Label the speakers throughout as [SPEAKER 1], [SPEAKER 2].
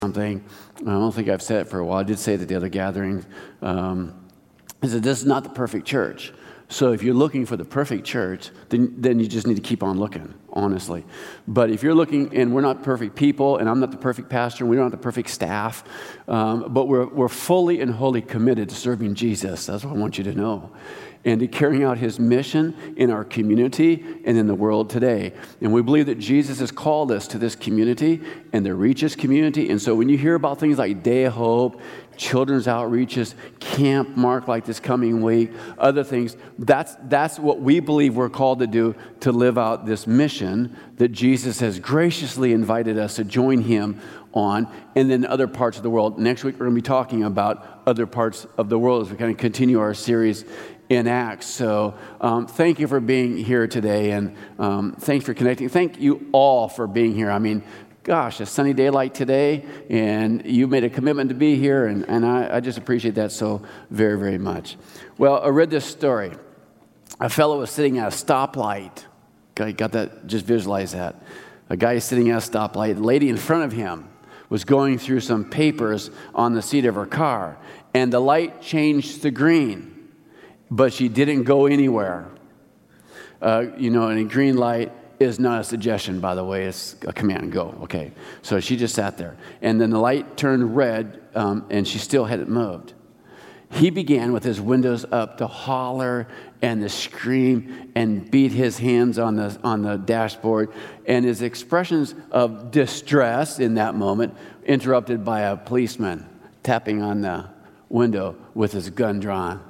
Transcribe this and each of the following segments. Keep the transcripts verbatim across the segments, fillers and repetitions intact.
[SPEAKER 1] something. I don't think I've said it for a while. I did say it at the other gathering. Um, I said, this is not the perfect church. So if you're looking for the perfect church, then, then you just need to keep on looking, honestly. But if you're looking, and we're not perfect people, and I'm not the perfect pastor, and we don't have the perfect staff, um, but we're, we're fully and wholly committed to serving Jesus. That's what I want you to know. And to carrying out his mission in our community and in the world today. And we believe that Jesus has called us to this community and to reach this community. And so when you hear about things like Day of Hope, children's outreaches, Camp Mark like this coming week, other things, that's, that's what we believe we're called to do to live out this mission that Jesus has graciously invited us to join him on, and then other parts of the world. Next week, we're going to be talking about other parts of the world as we kind of continue our series in Acts. So um, thank you for being here today, and um, thanks for connecting. Thank you all for being here. I mean, gosh, a sunny day like today, and you made a commitment to be here, and, and I, I just appreciate that so very, very much. Well, I read this story. A fellow was sitting at a stoplight. Got, got that? Just visualize that. A guy is sitting at a stoplight. The lady in front of him was going through some papers on the seat of her car, and the light changed to green. But she didn't go anywhere. Uh, you know, and a green light is not a suggestion, by the way. It's a command, go. Okay. So she just sat there. And then the light turned red, um, and she still hadn't moved. He began with his windows up to holler and to scream and beat his hands on the, on the dashboard. And his expressions of distress in that moment interrupted by a policeman tapping on the window with his gun drawn.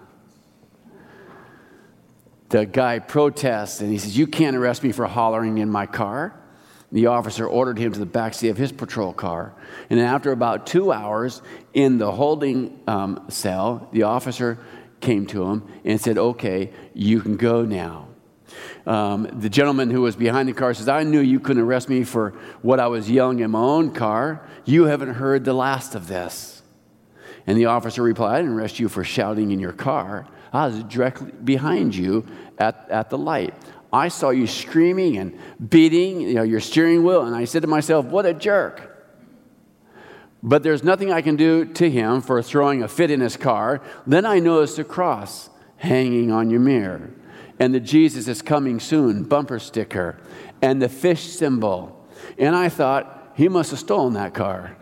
[SPEAKER 1] The guy protests, and he says, you can't arrest me for hollering in my car. The officer ordered him to the backseat of his patrol car. And after about two hours in the holding um, cell, the officer came to him and said, okay, you can go now. Um, the gentleman who was behind the car says, I knew you couldn't arrest me for what I was yelling in my own car. You haven't heard the last of this. And the officer replied, I didn't arrest you for shouting in your car. I was directly behind you at, at the light. I saw you screaming and beating, you know, your steering wheel, and I said to myself, what a jerk. But there's nothing I can do to him for throwing a fit in his car. Then I noticed a cross hanging on your mirror, and the Jesus is coming soon bumper sticker, and the fish symbol. And I thought, he must have stolen that car.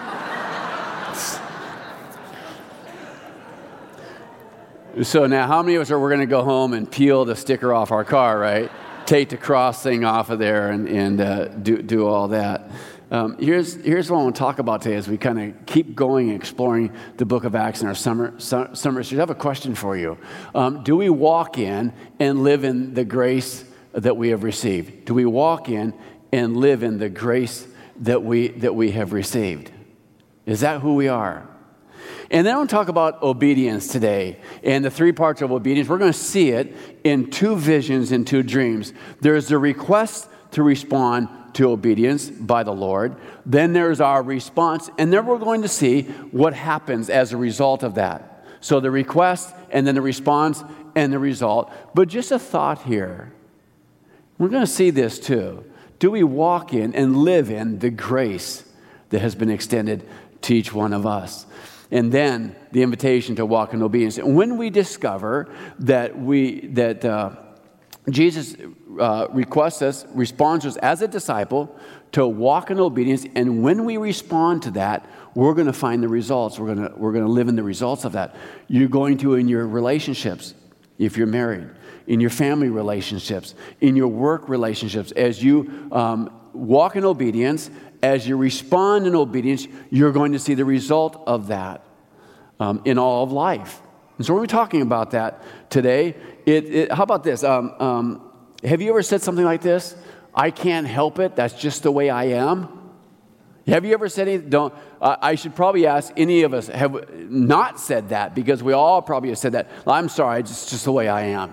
[SPEAKER 1] So now, how many of us are we're going to go home and peel the sticker off our car, right? Take the cross thing off of there and, and uh, do do all that. Um, here's here's what I want to talk about today as we kind of keep going and exploring the book of Acts in our summer su- summer series. I have a question for you. Um, do we walk in and live in the grace that we have received? Do we walk in and live in the grace that we that we have received? Is that who we are? And then I want to talk about obedience today. And the three parts of obedience, we're going to see it in two visions and two dreams. There's the request to respond to obedience by the Lord. Then there's our response. And then we're going to see what happens as a result of that. So the request, and then the response, and the result. But just a thought here. We're going to see this too. Do we walk in and live in the grace that has been extended to each one of us? And then the invitation to walk in obedience. And when we discover that we that uh, Jesus uh, requests us, responds to us as a disciple to walk in obedience, and when we respond to that, we're going to find the results. We're going to we're going to live in the results of that. You're going to in your relationships, if you're married, in your family relationships, in your work relationships, as you um, walk in obedience. As you respond in obedience, you're going to see the result of that um, in all of life. And so we're talking about that today. It, it, how about this? Um, um, have you ever said something like this? I can't help it. That's just the way I am. Have you ever said anything? Don't. Uh, I should probably ask any of us have not said that, because we all probably have said that. I'm sorry, it's just, just the way I am.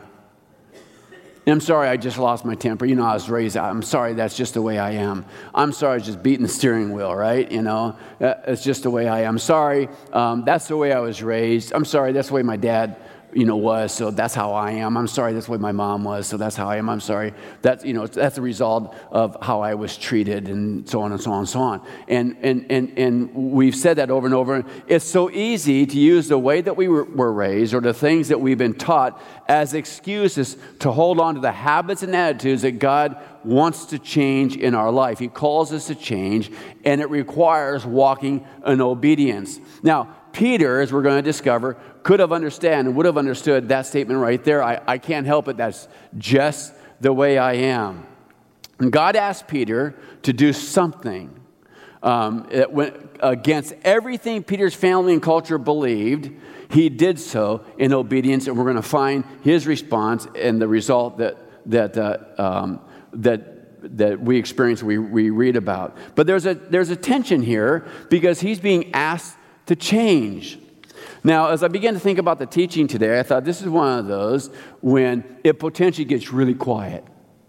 [SPEAKER 1] I'm sorry, I just lost my temper. You know, I was raised, I'm sorry, that's just the way I am. I'm sorry, I was just beating the steering wheel, right? You know, it's just the way I am. Sorry, um, that's the way I was raised. I'm sorry, that's the way my dad, you know, was, so that's how I am. I'm sorry, that's the way my mom was, so that's how I am. I'm sorry. That's, you know, that's the result of how I was treated, and so on and so on and so on. And and and and we've said that over and over. It's so easy to use the way that we were, were raised, or the things that we've been taught, as excuses to hold on to the habits and attitudes that God wants to change in our life. He calls us to change, and it requires walking in obedience. Now, Peter, as we're going to discover, could have understood and would have understood that statement right there. I, I can't help it. That's just the way I am. And God asked Peter to do something um, it went against everything Peter's family and culture believed. He did so in obedience, and we're going to find his response and the result that that uh, um, that that we experience, we, we read about. But there's a there's a tension here because he's being asked to change. Now, as I began to think about the teaching today, I thought this is one of those when it potentially gets really quiet.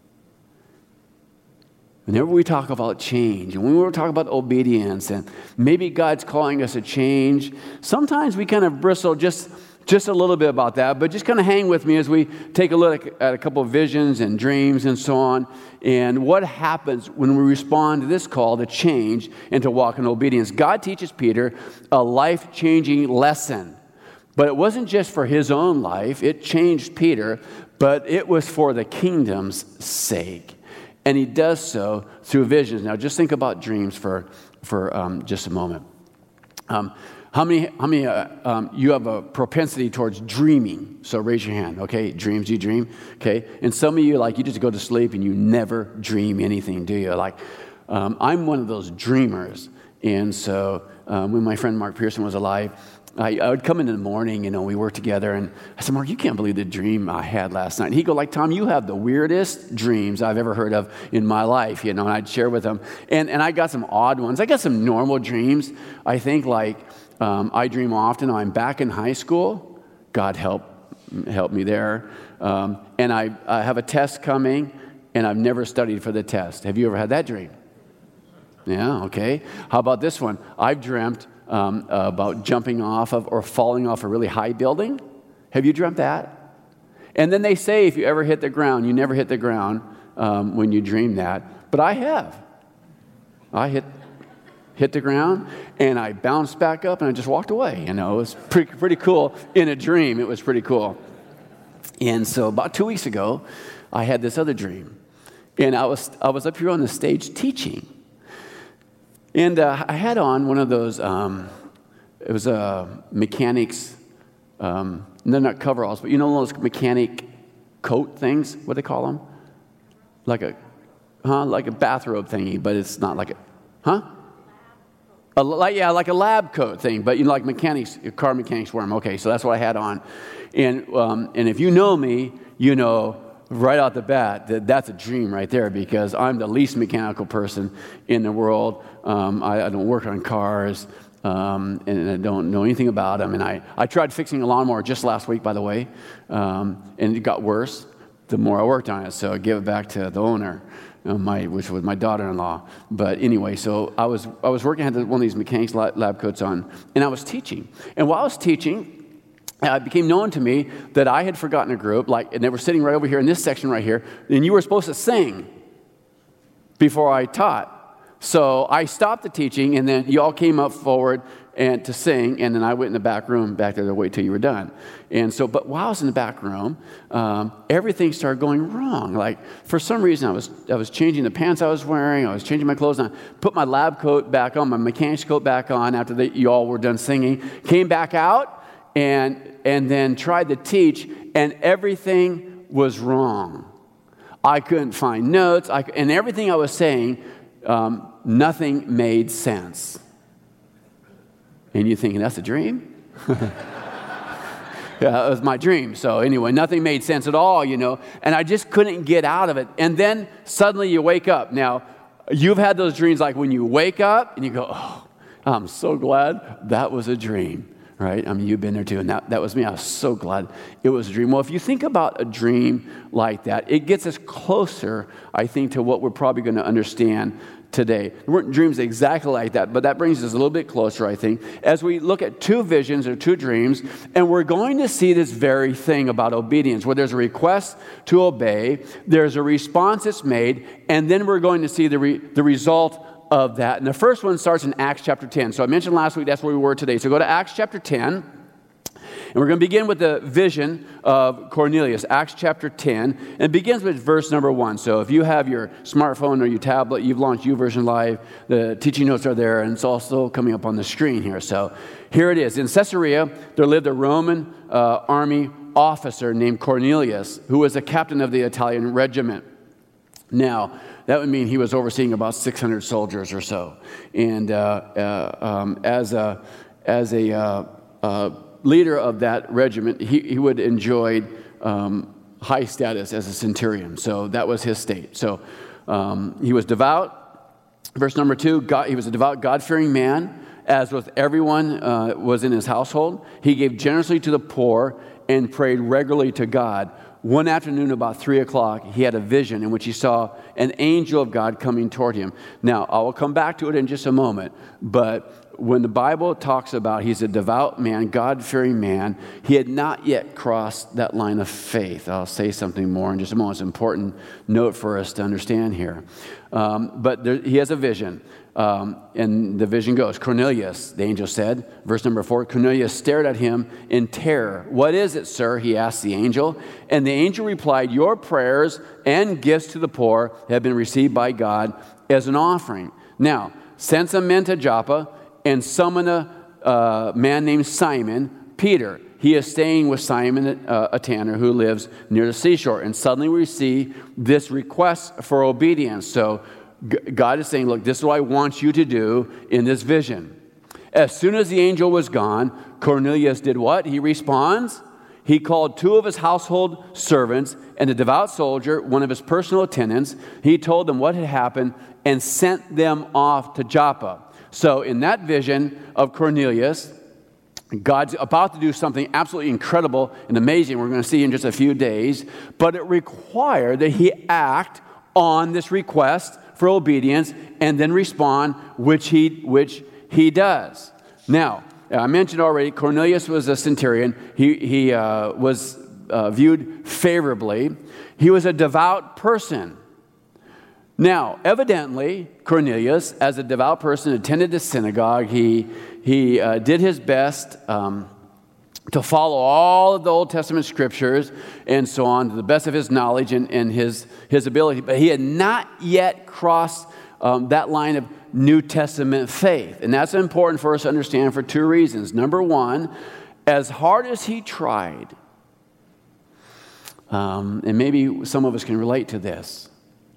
[SPEAKER 1] Whenever we talk about change, and when we talk about obedience, and maybe God's calling us to change, sometimes we kind of bristle just, just a little bit about that, but just kind of hang with me as we take a look at a couple of visions and dreams and so on, and what happens when we respond to this call to change and to walk in obedience. God teaches Peter a life-changing lesson, but it wasn't just for his own life. It changed Peter, but it was for the kingdom's sake. And he does so through visions. Now, just think about dreams for for um, just a moment. Um, how many how many uh, um, you have a propensity towards dreaming? So raise your hand. Okay, dreams. You dream. Okay, and some of you, like, you just go to sleep and you never dream anything, do you? Like, um, I'm one of those dreamers. And so um, when my friend Mark Pearson was alive, I, I would come in in the morning, you know, we worked together, and I said, Mark, you can't believe the dream I had last night. And he'd go like, Tom, you have the weirdest dreams I've ever heard of in my life, you know, and I'd share with him. And and I got some odd ones. I got some normal dreams. I think, like, um, I dream often. I'm back in high school. God help, help me there. Um, and I, I have a test coming, and I've never studied for the test. Have you ever had that dream? Yeah, okay. How about this one? I've dreamt Um, uh, about jumping off of or falling off a really high building. Have you dreamt that? And then they say if you ever hit the ground, you never hit the ground um, when you dream that. But I have. I hit hit the ground, and I bounced back up, and I just walked away. You know, it was pretty, pretty cool in a dream. It was pretty cool. And so about two weeks ago, I had this other dream. And I was I was up here on the stage teaching. And uh, I had on one of those, um, it was a uh, mechanics, um, they're not coveralls, but you know those mechanic coat things, what do they call them? Like a, huh, like a bathrobe thingy, but it's not like a, huh? A, like, yeah, like a lab coat thing, but you know, like mechanics, car mechanics wear them. Okay, so that's what I had on. And, um, and if you know me, you know, right out the bat, that that's a dream right there, because I'm the least mechanical person in the world. Um, I, I don't work on cars, um, and I don't know anything about them. And I, I tried fixing a lawnmower just last week, by the way, um, and it got worse the more I worked on it. So I gave it back to the owner, uh, my which was my daughter-in-law. But anyway, so I was I was working, I had one of these mechanics lab, lab coats on, and I was teaching. And while I was teaching, Uh, it became known to me that I had forgotten a group, like, and they were sitting right over here in this section right here, and you were supposed to sing before I taught. So I stopped the teaching, and then you all came up forward and to sing, and then I went in the back room back there to wait till you were done. And so, but while I was in the back room, um, everything started going wrong. Like, for some reason, I was I was changing the pants I was wearing, I was changing my clothes, and I put my lab coat back on, my mechanic's coat back on after the, you all were done singing, came back out, and and then tried to teach, and everything was wrong. I couldn't find notes, I, and everything I was saying, um, nothing made sense. And you're thinking, that's a dream? Yeah, it was my dream. So anyway, nothing made sense at all, you know, and I just couldn't get out of it. And then suddenly you wake up. Now, you've had those dreams like when you wake up and you go, oh, I'm so glad that was a dream. Right? I mean, you've been there too, and that, that was me. I was so glad it was a dream. Well, if you think about a dream like that, it gets us closer, I think, to what we're probably going to understand today. There weren't dreams exactly like that, but that brings us a little bit closer, I think, as we look at two visions or two dreams, and we're going to see this very thing about obedience, where there's a request to obey, there's a response that's made, and then we're going to see the, re- the result of that. And the first one starts in Acts chapter ten. So I mentioned last week that's where we were today. So go to Acts chapter ten. And we're going to begin with the vision of Cornelius, Acts chapter ten, and it begins with verse number one. So if you have your smartphone or your tablet, you've launched YouVersion Live, the teaching notes are there, and it's also coming up on the screen here. So here it is. In Caesarea, there lived a Roman uh, army officer named Cornelius, who was a captain of the Italian regiment. Now, that would mean he was overseeing about six hundred soldiers or so. And uh, uh, um, as a, as a uh, uh, leader of that regiment, he, he would enjoy um, high status as a centurion. So that was his state. So um, he was devout. Verse number two, God, he was a devout, God-fearing man, as with everyone uh, was in his household. He gave generously to the poor and prayed regularly to God. One afternoon about three o'clock, he had a vision in which he saw an angel of God coming toward him. Now, I will come back to it in just a moment, but when the Bible talks about he's a devout man, God-fearing man, he had not yet crossed that line of faith. I'll say something more in just a moment. It's an important note for us to understand here. Um, but there, he has a vision. Um, and the vision goes, Cornelius, the angel said, verse number four, Cornelius stared at him in terror. What is it, sir? He asked the angel. And the angel replied, your prayers and gifts to the poor have been received by God as an offering. Now, send some men to Joppa and summon a uh, man named Simon Peter. He is staying with Simon, uh, a tanner who lives near the seashore. And suddenly we see this request for obedience. So God is saying, look, this is what I want you to do in this vision. As soon as the angel was gone, Cornelius did what? He responds. He called two of his household servants and a devout soldier, one of his personal attendants. He told them what had happened and sent them off to Joppa. So in that vision of Cornelius, God's about to do something absolutely incredible and amazing. We're going to see in just a few days. But it required that he act on this request for obedience and then respond, which he which he does. Now, I mentioned already, Cornelius was a centurion. He, he uh, was uh, viewed favorably. He was a devout person. Now, evidently, Cornelius, as a devout person, attended the synagogue. He, he uh, did his best um, to follow all of the Old Testament scriptures and so on, to the best of his knowledge and, and his, his ability. But he had not yet crossed um, that line of New Testament faith. And that's important for us to understand for two reasons. Number one, as hard as he tried, um, and maybe some of us can relate to this,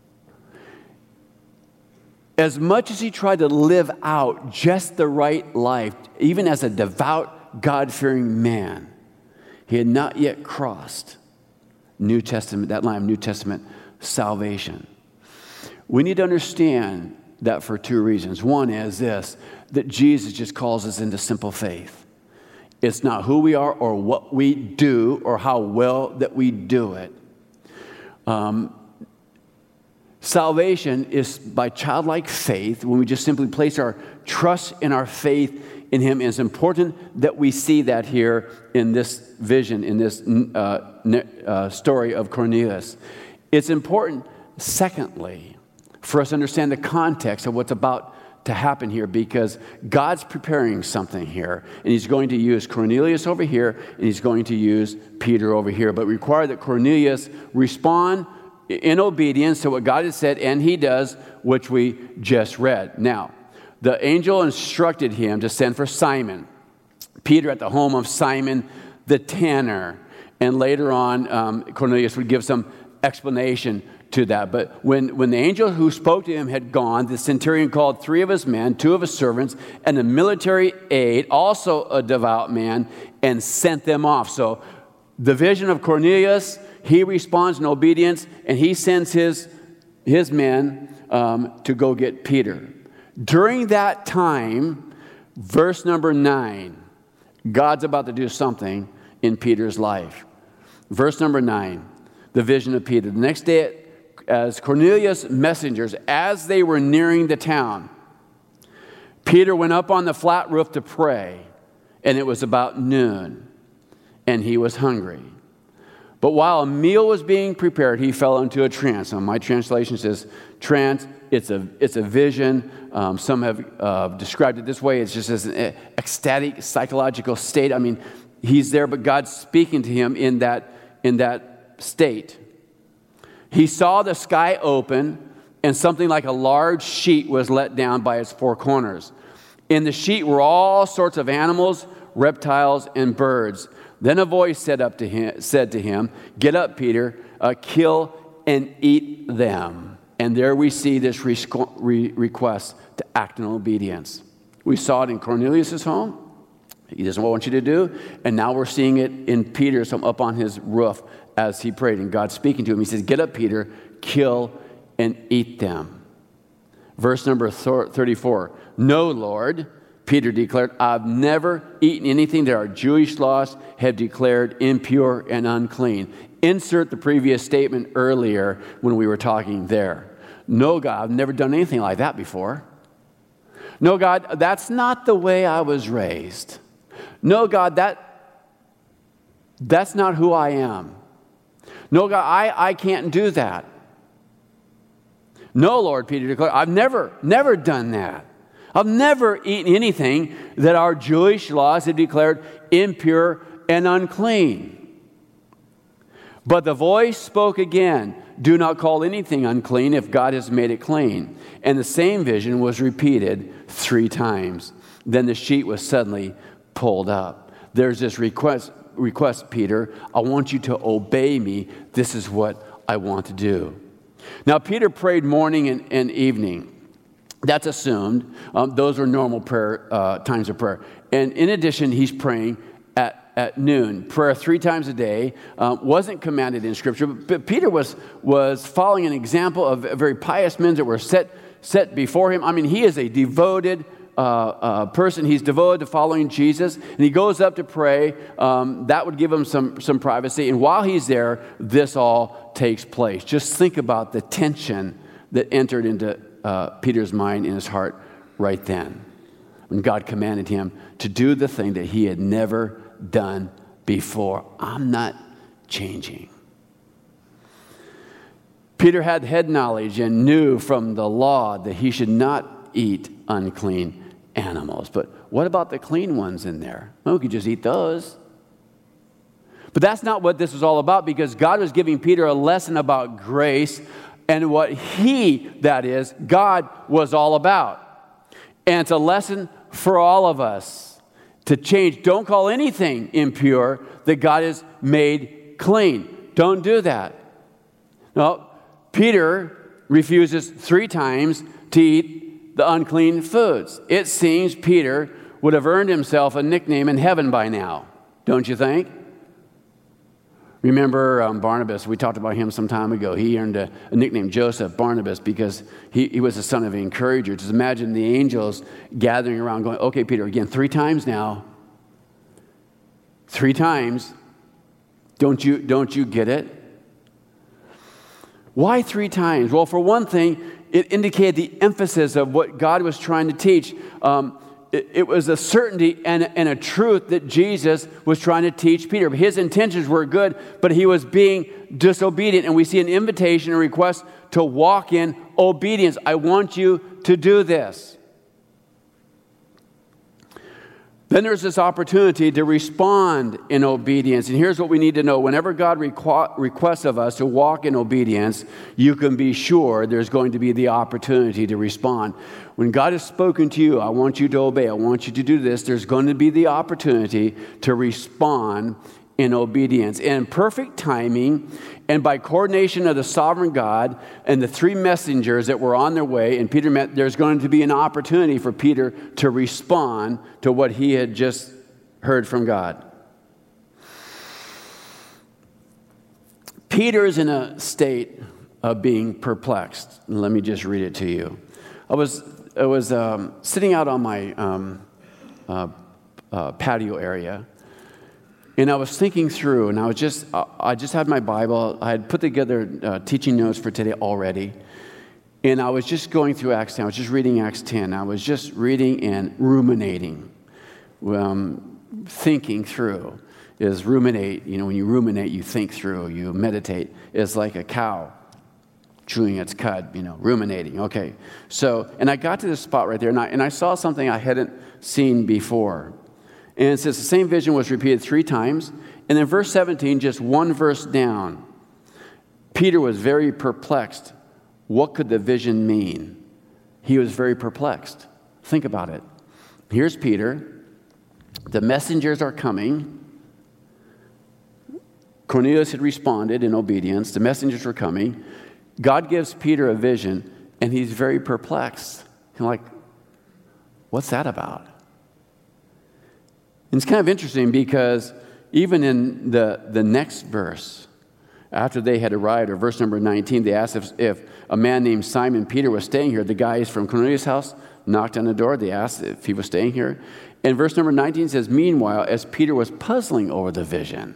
[SPEAKER 1] as much as he tried to live out just the right life, even as a devout, God-fearing man, he had not yet crossed New Testament, that line of New Testament salvation. We need to understand that for two reasons. One is this, that Jesus just calls us into simple faith. It's not who we are or what we do or how well that we do it. Um, salvation is by childlike faith, when we just simply place our trust in our faith in him. And it's important that we see that here in this vision, in this uh, uh, story of Cornelius. It's important, secondly, for us to understand the context of what's about to happen here, because God's preparing something here, and he's going to use Cornelius over here, and he's going to use Peter over here, but require that Cornelius respond in obedience to what God has said, and he does, which we just read. Now, the angel instructed him to send for Simon Peter at the home of Simon the tanner. And later on, um, Cornelius would give some explanation to that. But when, when the angel who spoke to him had gone, the centurion called three of his men, two of his servants, and a military aide, also a devout man, and sent them off. So the vision of Cornelius, he responds in obedience, and he sends his, his men um, to go get Peter. During that time, verse number nine, God's about to do something in Peter's life. Verse number nine, the vision of Peter. The next day at as Cornelius' messengers, as they were nearing the town, Peter went up on the flat roof to pray, and it was about noon, and he was hungry. But while a meal was being prepared, he fell into a trance. Now, my translation says trance. It's a, it's a vision. Um, some have uh, described it this way. It's just as an ecstatic psychological state. I mean, he's there, but God's speaking to him in that, in that state. He saw the sky open, and something like a large sheet was let down by its four corners. In the sheet were all sorts of animals, reptiles, and birds. Then a voice said up to him, said to him, "Get up, Peter, uh, kill and eat them." And there we see this re- re- request to act in obedience. We saw it in Cornelius' home. He doesn't want you to do. And now we're seeing it in Peter's home up on his roof as he prayed. And God's speaking to him. He says, "Get up, Peter, kill and eat them." Verse number thirty-four. "No, Lord," Peter declared, "I've never eaten anything that our Jewish laws have declared impure and unclean." Insert the previous statement earlier when we were talking there. "No, God, I've never done anything like that before. No, God, that's not the way I was raised. No, God, that that's not who I am. No, God, I, I can't do that." "No, Lord," Peter declared, "I've never, never done that. I've never eaten anything that our Jewish laws have declared impure and unclean." But the voice spoke again, "Do not call anything unclean if God has made it clean." And the same vision was repeated three times. Then the sheet was suddenly pulled up. There's this request, request, "Peter, I want you to obey me. This is what I want to do." Now, Peter prayed morning and, and evening. That's assumed. Um, those are normal prayer uh, times of prayer. And in addition, he's praying at, at noon. Prayer three times a day uh, wasn't commanded in Scripture, but Peter was, was following an example of very pious men that were set, set before him. I mean, he is a devoted uh, uh, person. He's devoted to following Jesus, and he goes up to pray. Um, that would give him some, some privacy. And while he's there, this all takes place. Just think about the tension that entered into Uh, Peter's mind and his heart right then, when God commanded him to do the thing that he had never done before. I'm not changing. Peter had head knowledge and knew from the law that he should not eat unclean animals. But what about the clean ones in there? Well, we could just eat those. But that's not what this was all about, because God was giving Peter a lesson about grace and what he, that is, God, was all about. And it's a lesson for all of us to change. Don't call anything impure that God has made clean. Don't do that. No, Peter refuses three times to eat the unclean foods. It seems Peter would have earned himself a nickname in heaven by now, don't you think? Remember um, Barnabas, we talked about him some time ago. He earned a, a nickname, Joseph Barnabas, because he, he was the son of an encourager. Just imagine the angels gathering around going, "Okay, Peter, again, three times now. Three times. Don't you, don't you get it?" Why three times? Well, for one thing, it indicated the emphasis of what God was trying to teach. Um, It, it was a certainty and, and a truth that Jesus was trying to teach Peter. His intentions were good, but he was being disobedient. And we see an invitation, a request to walk in obedience. I want you to do this. Then there's this opportunity to respond in obedience. And here's what we need to know. Whenever God requ- requests of us to walk in obedience, you can be sure there's going to be the opportunity to respond. When God has spoken to you, "I want you to obey, I want you to do this," there's going to be the opportunity to respond in obedience. And in perfect timing, and by coordination of the sovereign God and the three messengers that were on their way, and Peter met, there's going to be an opportunity for Peter to respond to what he had just heard from God. Peter is in a state of being perplexed. Let me just read it to you. I was I was um, sitting out on my um, uh, uh, patio area, And I was thinking through, and I was just, I just had my Bible. I had put together uh, teaching notes for today already. And I was just going through Acts ten. I was just reading Acts ten. I was just reading and ruminating, um, thinking through. Is ruminate, you know, when you ruminate, you think through, you meditate. It's like a cow chewing its cud, you know, ruminating. Okay. So, and I got to this spot right there, and I, and I saw something I hadn't seen before. And it says the same vision was repeated three times. And then verse seventeen, just one verse down, Peter was very perplexed. What could the vision mean? He was very perplexed. Think about it. Here's Peter. The messengers are coming. Cornelius had responded in obedience. The messengers were coming. God gives Peter a vision, and he's very perplexed. He's like, what's that about? And it's kind of interesting because even in the, the next verse, after they had arrived, or verse number nineteen, they asked if, if a man named Simon Peter was staying here. The guys from Cornelius' house knocked on the door. They asked if he was staying here. And verse number nineteen says, meanwhile, as Peter was puzzling over the vision.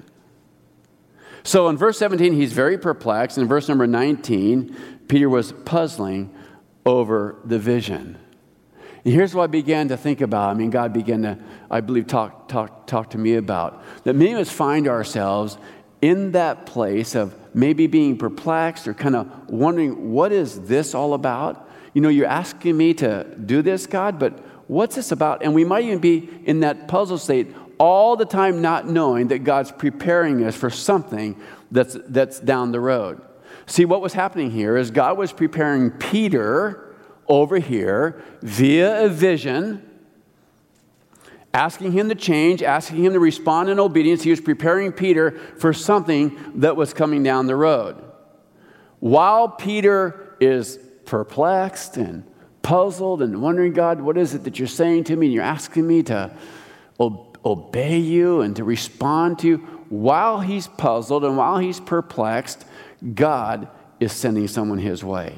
[SPEAKER 1] So in verse seventeen, he's very perplexed. In verse number nineteen, Peter was puzzling over the vision. And here's what I began to think about. I mean, God began to, I believe, talk, talk, talk to me about. That many of us find ourselves in that place of maybe being perplexed or kind of wondering, what is this all about? You know, you're asking me to do this, God, but what's this about? And we might even be in that puzzle state all the time, not knowing that God's preparing us for something that's that's down the road. See, what was happening here is God was preparing Peter over here via a vision, asking him to change, asking him to respond in obedience. He was preparing Peter for something that was coming down the road. While Peter is perplexed and puzzled and wondering, God, what is it that you're saying to me? And you're asking me to obey you and to respond to you. While he's puzzled and while he's perplexed, God is sending someone his way.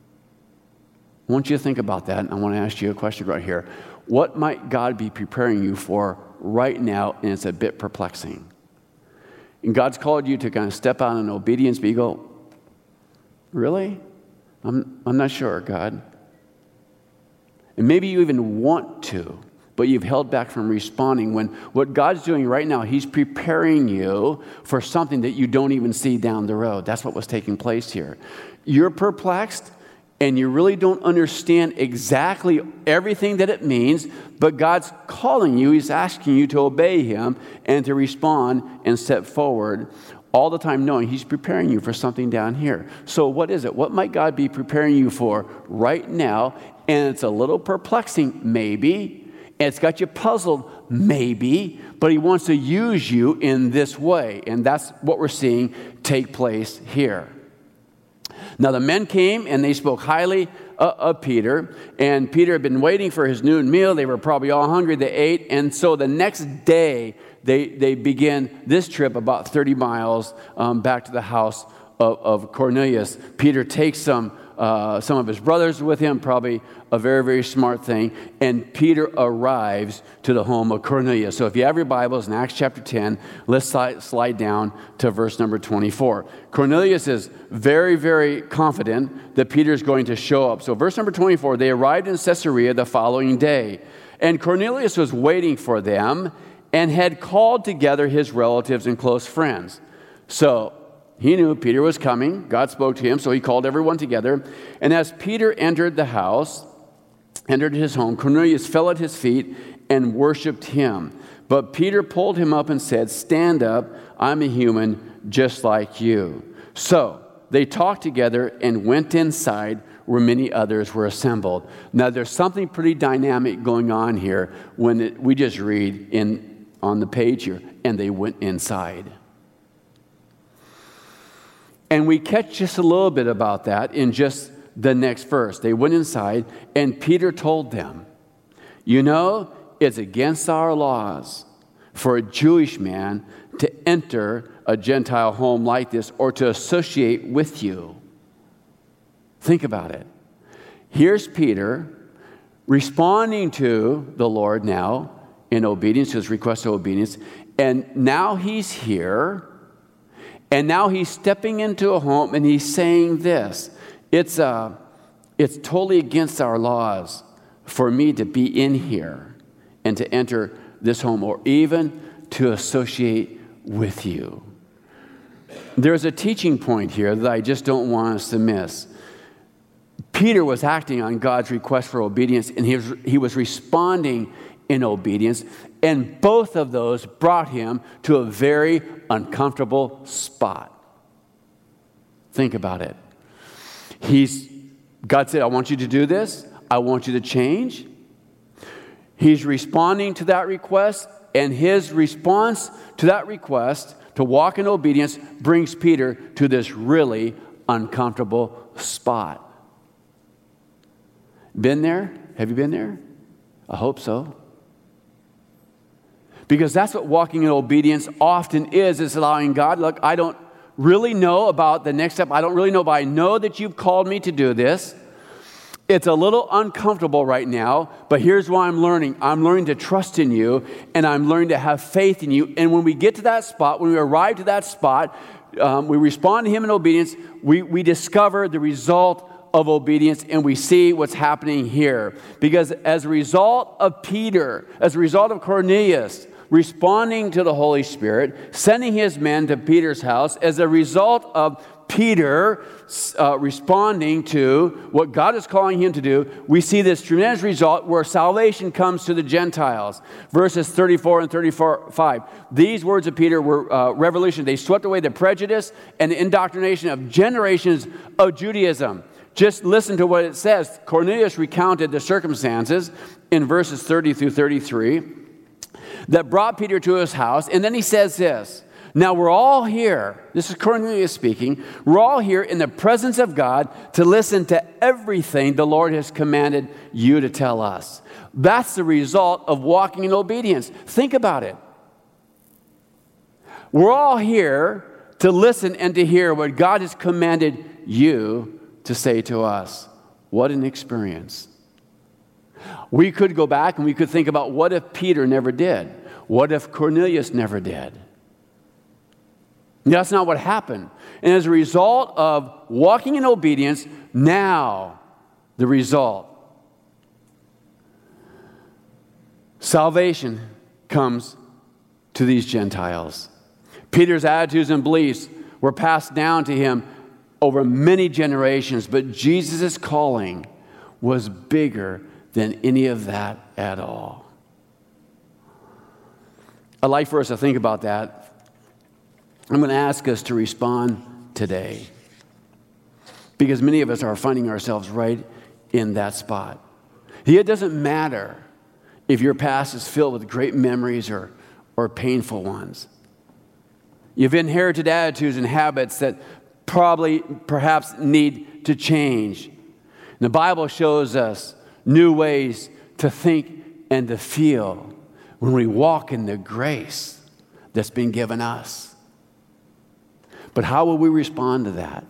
[SPEAKER 1] I want you to think about that, and I want to ask you a question right here. What might God be preparing you for right now, and it's a bit perplexing? And God's called you to kind of step out in obedience, but you go, really? I'm, I'm not sure, God. And maybe you even want to, but you've held back from responding when what God's doing right now, he's preparing you for something that you don't even see down the road. That's what was taking place here. You're perplexed, and you really don't understand exactly everything that it means, but God's calling you. He's asking you to obey him and to respond and step forward, all the time knowing he's preparing you for something down here. So what is it? What might God be preparing you for right now? And it's a little perplexing, maybe. And it's got you puzzled, maybe. But he wants to use you in this way. And that's what we're seeing take place here. Now the men came and they spoke highly uh, of Peter. And Peter had been waiting for his noon meal. They were probably all hungry. They ate. And so the next day, they, they begin this trip about thirty miles um, back to the house of, of Cornelius. Peter takes some Uh, some of his brothers with him, probably a very, very smart thing. And Peter arrives to the home of Cornelius. So if you have your Bibles in Acts chapter ten, let's slide, slide down to verse number twenty-four. Cornelius is very, very confident that Peter is going to show up. So verse number twenty-four, they arrived in Caesarea the following day. And Cornelius was waiting for them and had called together his relatives and close friends. So he knew Peter was coming. God spoke to him, so he called everyone together. And as Peter entered the house, entered his home, Cornelius fell at his feet and worshiped him. But Peter pulled him up and said, "Stand up, I'm a human just like you." So they talked together and went inside where many others were assembled. Now there's something pretty dynamic going on here when it, we just read in on the page here, and they went inside. And we catch just a little bit about that in just the next verse. They went inside, and Peter told them, "You know, it's against our laws for a Jewish man to enter a Gentile home like this or to associate with you." Think about it. Here's Peter responding to the Lord now in obedience to his request of obedience. And now he's here, and now he's stepping into a home, and he's saying this. It's, uh, it's totally against our laws for me to be in here and to enter this home, or even to associate with you. There's a teaching point here that I just don't want us to miss. Peter was acting on God's request for obedience, and he was, he was responding in obedience, and both of those brought him to a very uncomfortable spot. Think about it. He's, God said, I want you to do this. I want you to change. He's responding to that request, and his response to that request to walk in obedience brings Peter to this really uncomfortable spot. Been there? Have you been there? I hope so. Because that's what walking in obedience often is. It's allowing God, look, I don't really know about the next step. I don't really know, but I know that you've called me to do this. It's a little uncomfortable right now, but here's why I'm learning. I'm learning to trust in you, and I'm learning to have faith in you. And when we get to that spot, when we arrive to that spot, um, we respond to him in obedience, we, we discover the result of obedience, and we see what's happening here. Because as a result of Peter, as a result of Cornelius responding to the Holy Spirit, sending his men to Peter's house, as a result of Peter uh, responding to what God is calling him to do, we see this tremendous result where salvation comes to the Gentiles. Verses thirty-four and thirty-five. These words of Peter were uh, revolution. They swept away the prejudice and the indoctrination of generations of Judaism. Just listen to what it says. Cornelius recounted the circumstances in verses thirty through thirty-three that brought Peter to his house. And then he says this. Now we're all here, this is Cornelius speaking, we're all here in the presence of God to listen to everything the Lord has commanded you to tell us. That's the result of walking in obedience. Think about it. We're all here to listen and to hear what God has commanded you to say to us. What an experience. We could go back and we could think about, what if Peter never did? What if Cornelius never did? That's not what happened. And as a result of walking in obedience, now the result. Salvation comes to these Gentiles. Peter's attitudes and beliefs were passed down to him over many generations, but Jesus' calling was bigger than any of that at all. I'd like for us to think about that. I'm going to ask us to respond today, because many of us are finding ourselves right in that spot. It doesn't matter if your past is filled with great memories or, or painful ones. You've inherited attitudes and habits that probably, perhaps need to change. And the Bible shows us new ways to think and to feel when we walk in the grace that's been given us. But how will we respond to that?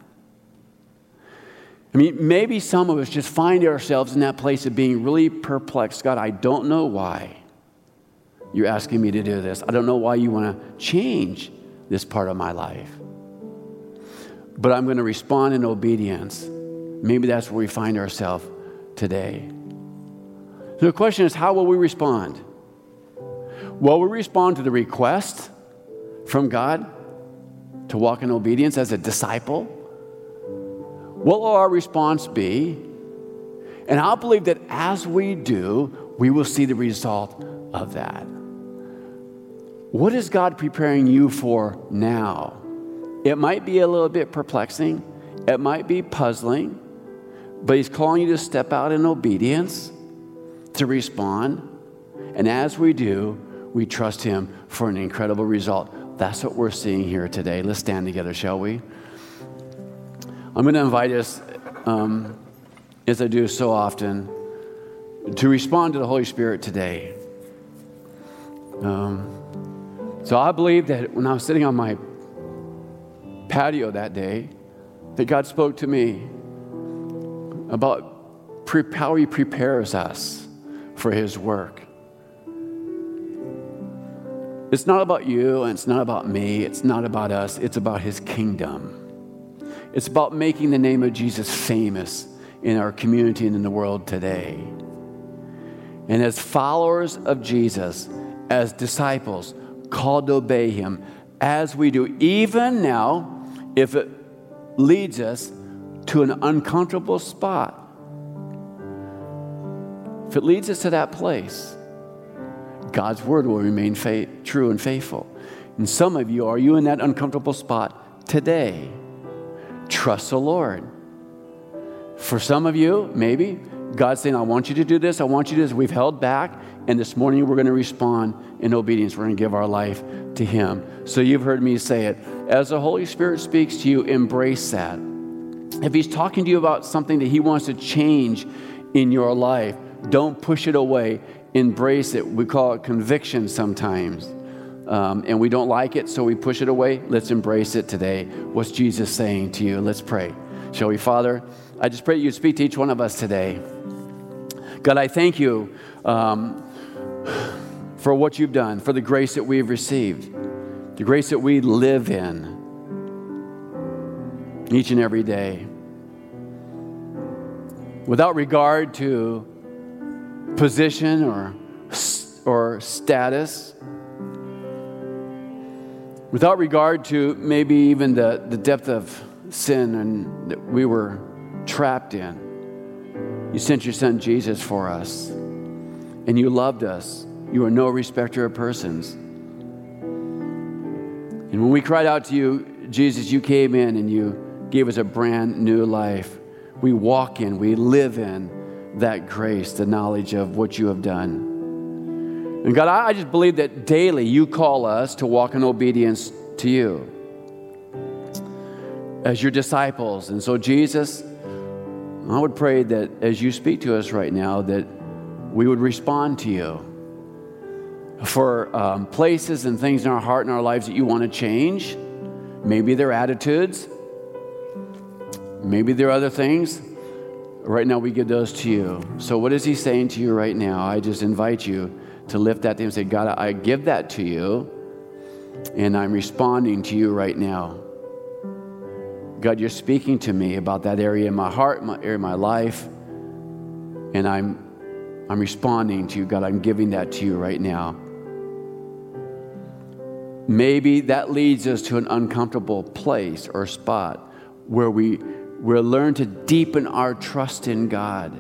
[SPEAKER 1] I mean, maybe some of us just find ourselves in that place of being really perplexed. God, I don't know why you're asking me to do this. I don't know why you want to change this part of my life. But I'm going to respond in obedience. Maybe that's where we find ourselves today. So the question is, how will we respond? Will we respond to the request from God to walk in obedience as a disciple? What will our response be? And I'll believe that as we do, we will see the result of that. What is God preparing you for now? It might be a little bit perplexing. It might be puzzling. But he's calling you to step out in obedience, to respond. And as we do, we trust him for an incredible result. That's what we're seeing here today. Let's stand together, shall we? I'm going to invite us, um, as I do so often, to respond to the Holy Spirit today. Um, so I believe that when I was sitting on my patio that day, that God spoke to me about pre- how he prepares us for his work. it's not about you and it's not about me. It's not about us. It's about his kingdom. It's about making the name of Jesus famous in our community and in the world today. And as followers of Jesus, as disciples, called to obey him, as we do, even now, if it leads us to an uncomfortable spot, if it leads us to that place, God's word will remain fa- true and faithful. And some of you, are you in that uncomfortable spot today? Trust the Lord. For some of you, maybe, God's saying, I want you to do this, I want you to do this. We've held back, and this morning we're going to respond in obedience. We're going to give our life to him. So you've heard me say it. As the Holy Spirit speaks to you, embrace that. If he's talking to you about something that he wants to change in your life, don't push it away. Embrace it. We call it conviction sometimes. Um, and we don't like it, so we push it away. Let's embrace it today. What's Jesus saying to you? Let's pray. Shall we? Father, I just pray you speak to each one of us today. God, I thank you um, for what you've done, for the grace that we've received, the grace that we live in each and every day. Without regard to position or, or status, without regard to maybe even the, the depth of sin and that we were trapped in. You sent your son Jesus for us, and you loved us. You are no respecter of persons. And when we cried out to you, Jesus, you came in and you gave us a brand new life. We walk in, we live in that grace, the knowledge of what you have done. And God, I just believe that daily you call us to walk in obedience to you as your disciples. And so, Jesus, I would pray that as you speak to us right now, that we would respond to you for um, places and things in our heart and our lives that you want to change. Maybe they're attitudes. Maybe there are other things. Right now, we give those to you. So what is he saying to you right now? I just invite you to lift that thing and say, God, I give that to you, and I'm responding to you right now. God, you're speaking to me about that area in my heart, my area of my life, and I'm, I'm responding to you. God, I'm giving that to you right now. Maybe that leads us to an uncomfortable place or spot where we We'll learn to deepen our trust in God.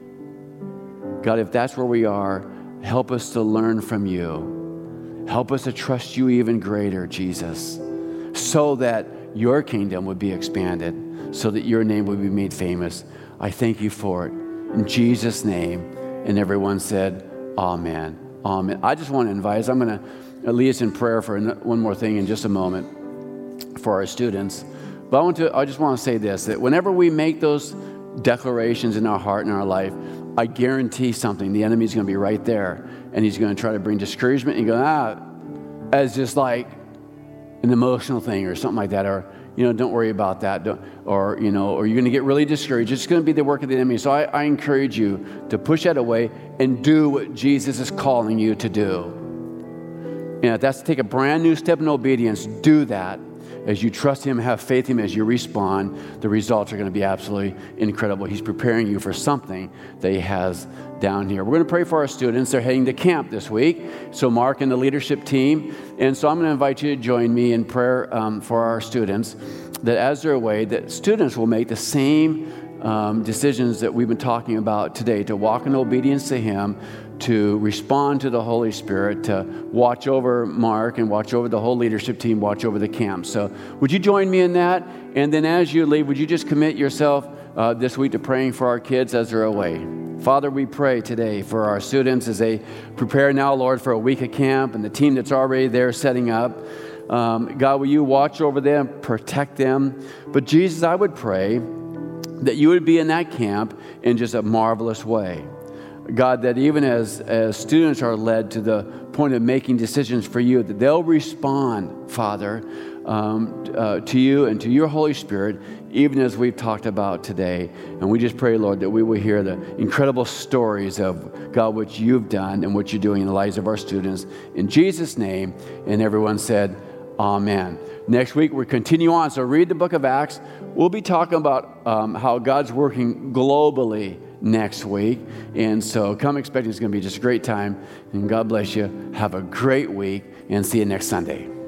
[SPEAKER 1] God, if that's where we are, help us to learn from you. Help us to trust you even greater, Jesus, so that your kingdom would be expanded, so that your name would be made famous. I thank you for it. In Jesus' name. And everyone said, amen. Amen. I just want to invite us. I'm going to lead us in prayer for one more thing in just a moment for our students. But I want to. I just want to say this, that whenever we make those declarations in our heart and our life, I guarantee something. The enemy's going to be right there, and he's going to try to bring discouragement. And you go, ah, as just like an emotional thing or something like that, or, you know, don't worry about that. Don't, or, you know, or you're going to get really discouraged. It's going to be the work of the enemy. So I, I encourage you to push that away and do what Jesus is calling you to do. And if that's to take a brand new step in obedience, do that. As you trust him, have faith in him, as you respond, the results are going to be absolutely incredible. He's preparing you for something that he has down here. We're going to pray for our students. They're heading to camp this week. So Mark and the leadership team. And so I'm going to invite you to join me in prayer um, for our students, that as they're away, that students will make the same um, decisions that we've been talking about today, to walk in obedience to him, to respond to the Holy Spirit, to watch over Mark and watch over the whole leadership team, watch over the camp. So would you join me in that? And then as you leave, would you just commit yourself uh, this week to praying for our kids as they're away? Father, we pray today for our students as they prepare now, Lord, for a week of camp and the team that's already there setting up. Um, God, will you watch over them, protect them? But Jesus, I would pray that you would be in that camp in just a marvelous way. God, that even as, as students are led to the point of making decisions for you, that they'll respond, Father, um, uh, to you and to your Holy Spirit, even as we've talked about today. And we just pray, Lord, that we will hear the incredible stories of, God, what you've done and what you're doing in the lives of our students. In Jesus' name, and everyone said, amen. Next week, we continue on. So read the book of Acts. We'll be talking about um, how God's working globally next week. And so come expecting it's going to be just a great time. And God bless you. Have a great week and see you next Sunday.